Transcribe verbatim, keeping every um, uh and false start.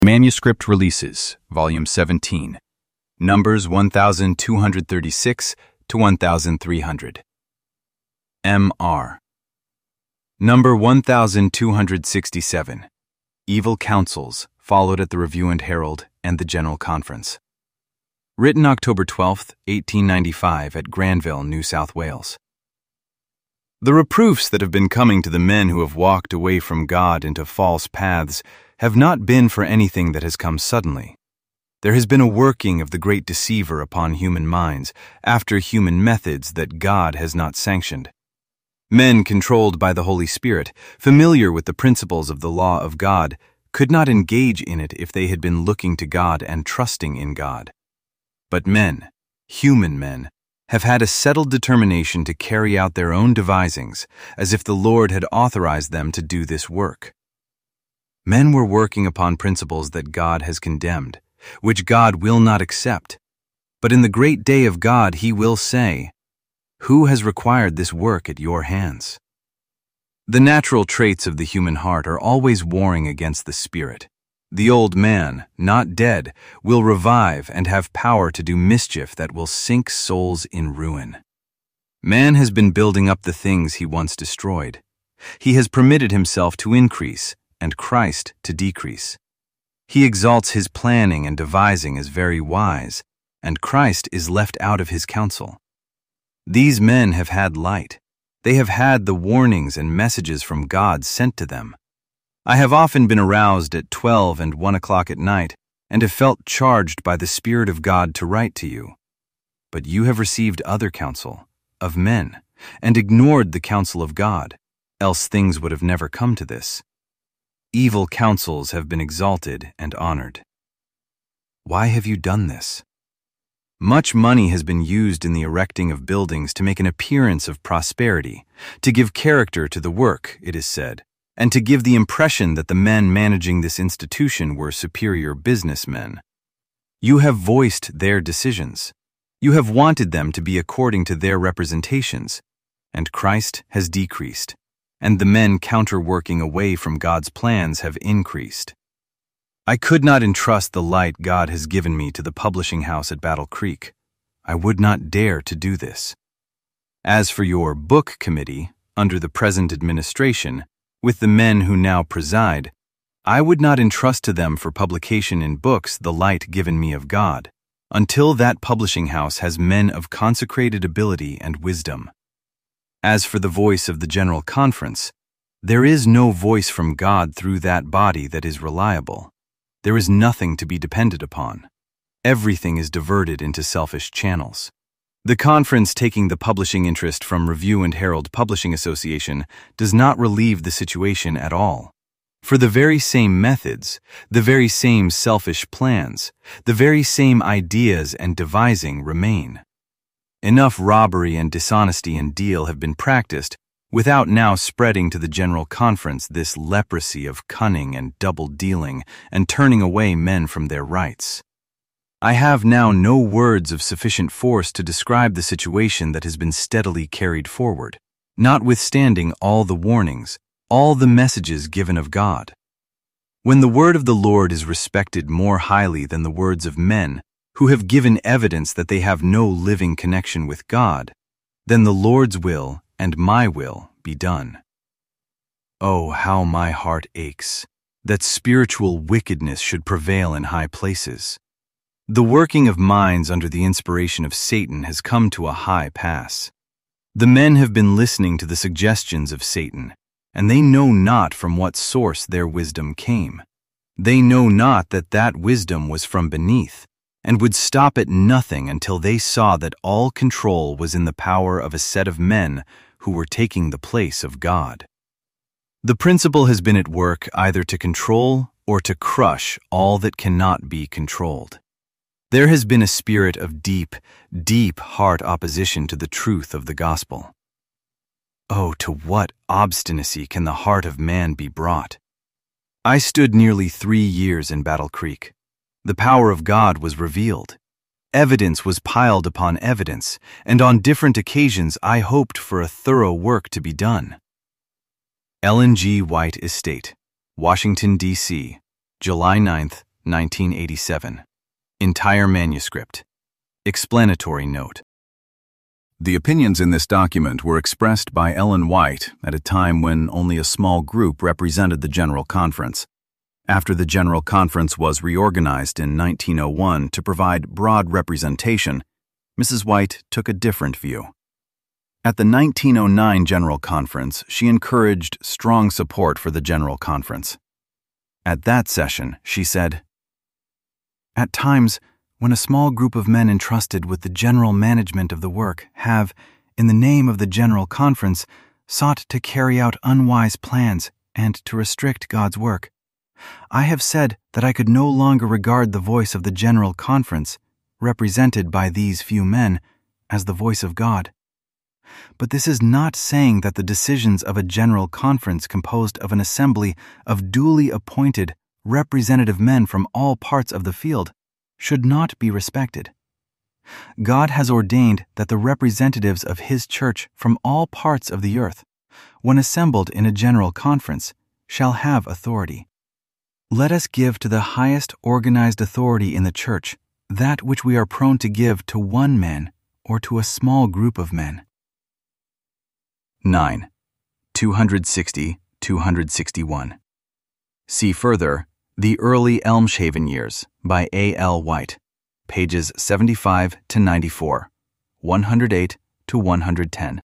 Manuscript Releases, Volume seventeen, Numbers one thousand two hundred thirty-six to one thousand three hundred. M R. Number one thousand two hundred sixty-seven, Evil Counsels, followed at the Review and Herald and the General Conference. Written October twelfth, eighteen ninety-five at Granville, New South Wales. The reproofs that have been coming to the men who have walked away from God into false paths have not been for anything that has come suddenly. There has been a working of the great deceiver upon human minds after human methods that God has not sanctioned. Men controlled by the Holy Spirit, familiar with the principles of the law of God, could not engage in it if they had been looking to God and trusting in God. But men, human men, have had a settled determination to carry out their own devisings, as if the Lord had authorized them to do this work. Men were working upon principles that God has condemned, which God will not accept. But in the great day of God he will say, "Who has required this work at your hands?" The natural traits of the human heart are always warring against the Spirit. The old man, not dead, will revive and have power to do mischief that will sink souls in ruin. Man has been building up the things he once destroyed. He has permitted himself to increase, and Christ to decrease. He exalts his planning and devising as very wise, and Christ is left out of his counsel. These men have had light. They have had the warnings and messages from God sent to them. I have often been aroused at twelve and one o'clock at night, and have felt charged by the Spirit of God to write to you. But you have received other counsel, of men, and ignored the counsel of God, else things would have never come to this. Evil counsels have been exalted and honored. Why have you done this? Much money has been used in the erecting of buildings to make an appearance of prosperity, to give character to the work, it is said, and to give the impression that the men managing this institution were superior businessmen. You have voiced their decisions. You have wanted them to be according to their representations, and Christ has decreased, and the men counter-working away from God's plans have increased. I could not entrust the light God has given me to the publishing house at Battle Creek. I would not dare to do this. As for your book committee, under the present administration, with the men who now preside, I would not entrust to them for publication in books the light given me of God, until that publishing house has men of consecrated ability and wisdom. As for the voice of the General Conference, there is no voice from God through that body that is reliable. There is nothing to be depended upon. Everything is diverted into selfish channels. The conference taking the publishing interest from Review and Herald Publishing Association does not relieve the situation at all. For the very same methods, the very same selfish plans, the very same ideas and devising remain. Enough robbery and dishonesty in deal have been practiced without now spreading to the General Conference this leprosy of cunning and double-dealing and turning away men from their rights. I have now no words of sufficient force to describe the situation that has been steadily carried forward, notwithstanding all the warnings, all the messages given of God. When the word of the Lord is respected more highly than the words of men, who have given evidence that they have no living connection with God, then the Lord's will and my will be done. Oh, how my heart aches that spiritual wickedness should prevail in high places. The working of minds under the inspiration of Satan has come to a high pass. The men have been listening to the suggestions of Satan, and they know not from what source their wisdom came. They know not that that wisdom was from beneath, and would stop at nothing until they saw that all control was in the power of a set of men who were taking the place of God. The principle has been at work either to control or to crush all that cannot be controlled. There has been a spirit of deep, deep heart opposition to the truth of the gospel. Oh, to what obstinacy can the heart of man be brought? I stood nearly three years in Battle Creek. The power of God was revealed. Evidence was piled upon evidence, and on different occasions I hoped for a thorough work to be done. Ellen G. White Estate, Washington, D C, July ninth, nineteen eighty-seven. Entire manuscript. Explanatory note. The opinions in this document were expressed by Ellen White at a time when only a small group represented the General Conference. After the General Conference was reorganized in nineteen oh one to provide broad representation, Missus White took a different view. At the nineteen oh nine General Conference, she encouraged strong support for the General Conference. At that session, she said, "At times, when a small group of men entrusted with the general management of the work have, in the name of the General Conference, sought to carry out unwise plans and to restrict God's work, I have said that I could no longer regard the voice of the General Conference, represented by these few men, as the voice of God. But this is not saying that the decisions of a General Conference composed of an assembly of duly appointed, representative men from all parts of the field should not be respected. God has ordained that the representatives of His church from all parts of the earth, when assembled in a General Conference, shall have authority. Let us give to the highest organized authority in the church that which we are prone to give to one man or to a small group of men." nine. two sixty to two sixty-one. See further, The Early Elmshaven Years by A L White, pages seventy-five to ninety-four, one hundred eight to one hundred ten.